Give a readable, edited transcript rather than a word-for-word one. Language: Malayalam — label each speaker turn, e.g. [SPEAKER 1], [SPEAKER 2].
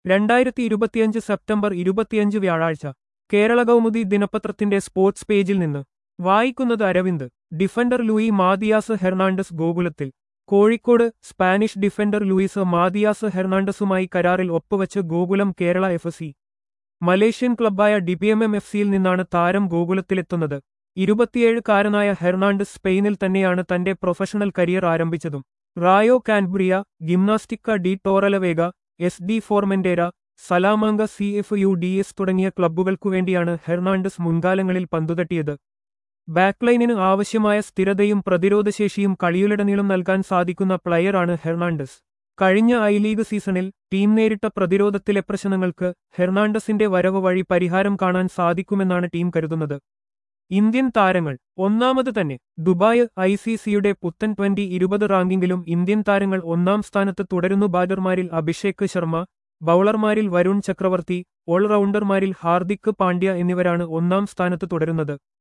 [SPEAKER 1] 2025 സെപ്റ്റംബർ 25 വ്യാഴാഴ്ച കേരള കൗമുദി ദിനപത്രത്തിന്റെ സ്പോർട്സ് പേജിൽ നിന്ന് വായിക്കുന്നത് Aravind. Defender Luis Mathias Hernandez ഗോകുലത്തിൽ. Kozhikode. Spanish defender Luis Mathias ഹെർണാണ്ടസുമായി കരാറിൽ ഒപ്പുവച്ച് ഗോകുലം കേരള എഫ്.സി. മലേഷ്യൻ ക്ലബ്ബായ ഡിബിഎംഎം എഫ്.സിയിൽ നിന്നാണ് താരം ഗോകുലത്തിലെത്തുന്നത്. 27-കാരനായ ഹെർണാണ്ടസ് സ്പെയിനിൽ തന്നെയാണ് തന്റെ പ്രൊഫഷണൽ കരിയർ ആരംഭിച്ചതും. Rayo Cantabria, Gimnastica de Torrelavega, SD. Formentera, Salamanca CFUDS തുടങ്ങിയ ക്ലബ്ബുകൾക്കുവേണ്ടിയാണ് ഹെർണാണ്ടസ് മുൻകാലങ്ങളിൽ പന്തുതട്ടിയത്. ബാക്ക്ലൈനിന് ആവശ്യമായ സ്ഥിരതയും പ്രതിരോധശേഷിയും കളിയിലുടനീളം നൽകാൻ സാധിക്കുന്ന പ്ലെയറാണ് ഹെർണാണ്ടസ്. കഴിഞ്ഞ ഐ-ലീഗ് സീസണിൽ ടീം നേരിട്ട പ്രതിരോധത്തിലെ പ്രശ്നങ്ങൾക്ക് ഹെർണാണ്ടസിന്റെ വരവ് വഴി പരിഹാരം കാണാൻ സാധിക്കുമെന്നാണ് ടീം കരുതുന്നത്. ഇന്ത്യൻ താരങ്ങൾ. ഒന്നാമത് തന്നെ. ദുബായ് ICCയുടെ പുത്തൻ 2020 റാങ്കിങ്ങിലും ഇന്ത്യൻ താരങ്ങൾ ഒന്നാം സ്ഥാനത്ത് തുടരുന്നു. ബാറ്റർമാരിൽ അഭിഷേക് ശർമ്മ, ബൗളർമാരിൽ വരുൺ ചക്രവർത്തി, ഓൾറൗണ്ടർമാരിൽ ഹാർദിക് പാണ്ഡ്യ എന്നിവരാണ് ഒന്നാം സ്ഥാനത്ത് തുടരുന്നത്.